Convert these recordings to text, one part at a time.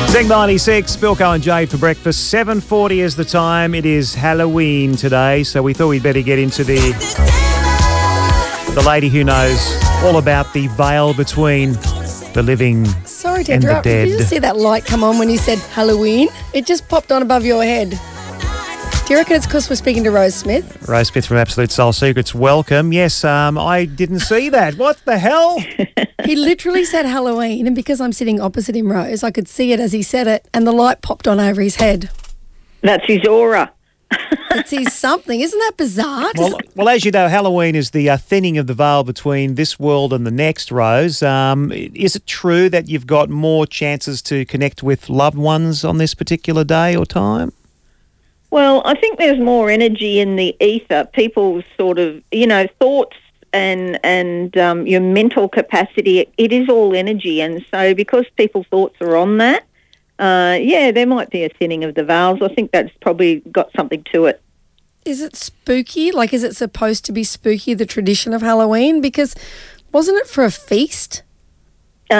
Zing 96, Bilko and Jade for breakfast. 7:40 is the time. It is Halloween today, so we thought we'd better get into the lady who knows all about the veil between the living Sorry to and the interrupt. dead. Did you just see that light come on when you said Halloween? It just popped on above your head. Do you reckon it's because we're speaking to Rose Smith? Rose Smith from Absolute Soul Secrets, welcome. Yes, I didn't see that. What the hell? He literally said Halloween, and because I'm sitting opposite him, Rose, I could see it as he said it, and the light popped on over his head. That's his aura. It's his something. Isn't that bizarre? Well, as you know, Halloween is the thinning of the veil between this world and the next, Rose. Is it true that you've got more chances to connect with loved ones on this particular day or time? Well, I think there's more energy in the ether. People's sort of, thoughts and your mental capacity, it is all energy. And so because people's thoughts are on that, there might be a thinning of the veils. I think that's probably got something to it. Is it spooky? Like, is it supposed to be spooky, the tradition of Halloween? Because wasn't it for a feast? For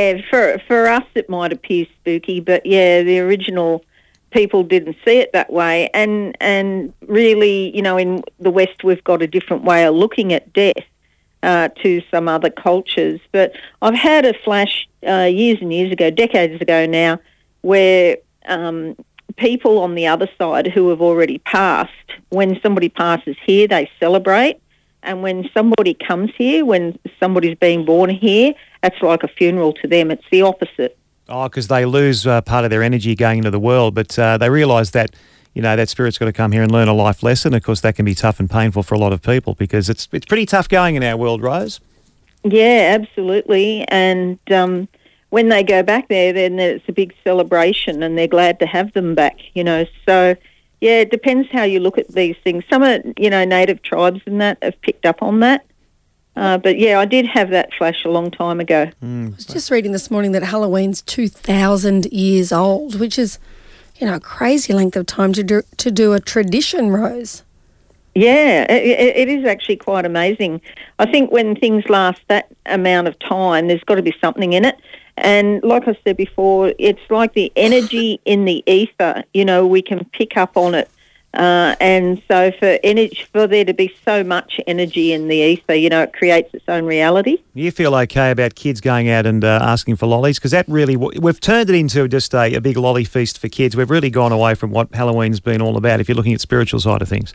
us it might appear spooky, but the original people didn't see it that way. And really, in the West we've got a different way of looking at death to some other cultures. But I've had a flash years and years ago, decades ago now, where people on the other side who have already passed, when somebody passes here, they celebrate. And when somebody comes here, when somebody's being born here, that's like a funeral to them. It's the opposite. Oh, because they lose part of their energy going into the world, but they realise that, that spirit's got to come here and learn a life lesson. Of course, that can be tough and painful for a lot of people because it's pretty tough going in our world, Rose. Yeah, absolutely. And when they go back there, then it's a big celebration and they're glad to have them back, So, it depends how you look at these things. Some native tribes and that have picked up on that. But I did have that flash a long time ago. I was just reading this morning that Halloween's 2,000 years old, which is, a crazy length of time to do a tradition, Rose. Yeah, it is actually quite amazing. I think when things last that amount of time, there's got to be something in it. And like I said before, it's like the energy in the ether, we can pick up on it. And so for there to be so much energy in the ether, it creates its own reality. You feel okay about kids going out and asking for lollies? Because that really, we've turned it into just a big lolly feast for kids. We've really gone away from what Halloween's been all about, if you're looking at spiritual side of things.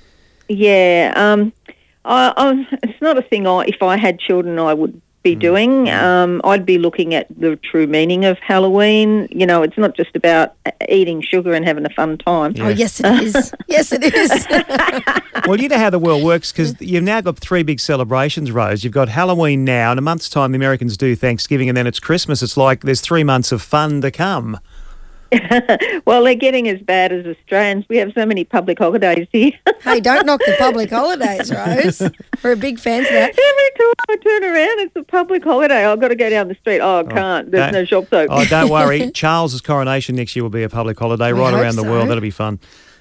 Yeah, it's not a thing if I had children I would be doing. I'd be looking at the true meaning of Halloween. It's not just about eating sugar and having a fun time. Yeah. Oh, yes, it is. Yes, it is. Well, you know how the world works because you've now got three big celebrations, Rose. You've got Halloween now. In a month's time, the Americans do Thanksgiving, and then it's Christmas. It's like there's 3 months of fun to come. Well, they're getting as bad as Australians. We have so many public holidays here. Hey, don't knock the public holidays, Rose. We're a big fans of that. Every time I turn around, it's a public holiday. I've got to go down the street. I can't. There's no shops open. Oh, don't worry. Charles's coronation next year will be a public holiday right around the world. That'll be fun.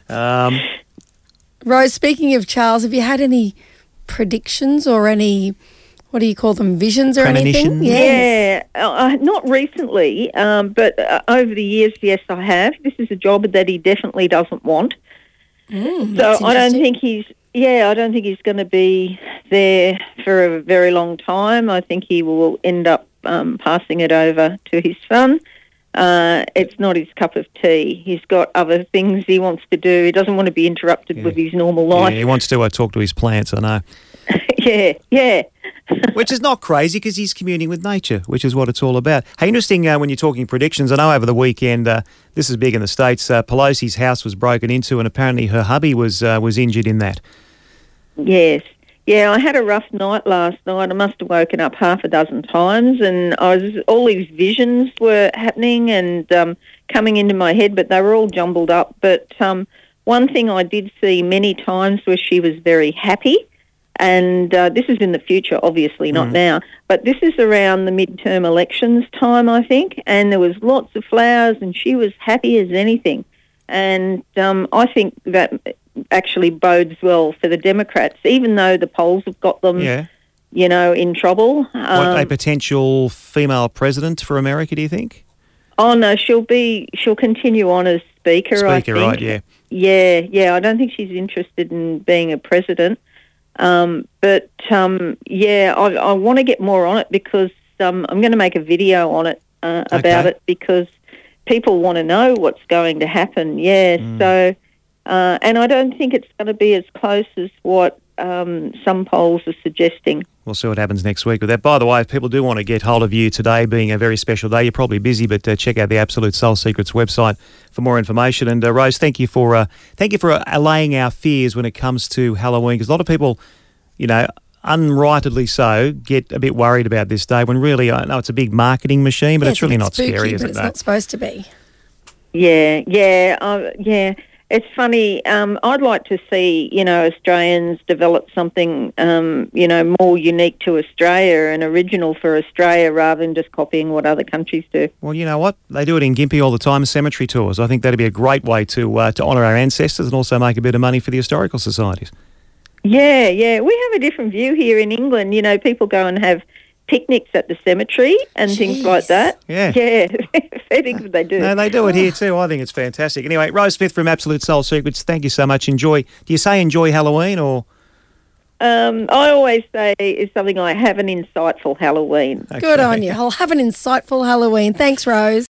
Rose, speaking of Charles, have you had any predictions or any... What do you call them, visions or anything? Yes. Yeah, not recently, but over the years, yes, I have. This is a job that he definitely doesn't want. So I don't think he's going to be there for a very long time. I think he will end up passing it over to his son. It's not his cup of tea. He's got other things he wants to do. He doesn't want to be interrupted with his normal life. Yeah, he wants to talk to his plants, I know. Yeah. Which is not crazy because he's communing with nature, which is what it's all about. Hey, interesting when you're talking predictions. I know over the weekend, this is big in the States, Pelosi's house was broken into and apparently her hubby was injured in that. Yes. Yeah, I had a rough night last night. I must have woken up half a dozen times and all these visions were happening and coming into my head, but they were all jumbled up. But one thing I did see many times was she was very happy. And this is in the future, obviously, not now. But this is around the midterm elections time, I think. And there was lots of flowers and she was happy as anything. And I think that actually bodes well for the Democrats, even though the polls have got them, in trouble. What, a potential female president for America, do you think? Oh no, she'll continue on as speaker. I think. Right? Yeah. Yeah. I don't think she's interested in being a president. I want to get more on it because I'm going to make a video on it about it because people want to know what's going to happen. Yeah. So, and I don't think it's going to be as close as what some polls are suggesting. We'll see what happens next week with that. By the way, if people do want to get hold of you today, being a very special day, you're probably busy, but check out the Absolute Soul Secrets website for more information. And Rose, thank you for allaying our fears when it comes to Halloween, because a lot of people, unrightedly so, get a bit worried about this day when really, I know it's a big marketing machine, but it's really not spooky, scary, is it? It's not supposed to be. Yeah. It's funny. I'd like to see, Australians develop something, more unique to Australia and original for Australia rather than just copying what other countries do. Well, you know what? They do it in Gympie all the time, cemetery tours. I think that'd be a great way to honour our ancestors and also make a bit of money for the historical societies. Yeah. We have a different view here in England. People go and have picnics at the cemetery and things like that. Yeah. Fair things they do. No, they do it here too. I think it's fantastic. Anyway, Rose Smith from Absolute Soul Secrets, thank you so much. Do you say enjoy Halloween or? I always say it's something like have an insightful Halloween. Okay. Good on you. I'll have an insightful Halloween. Thanks, Rose.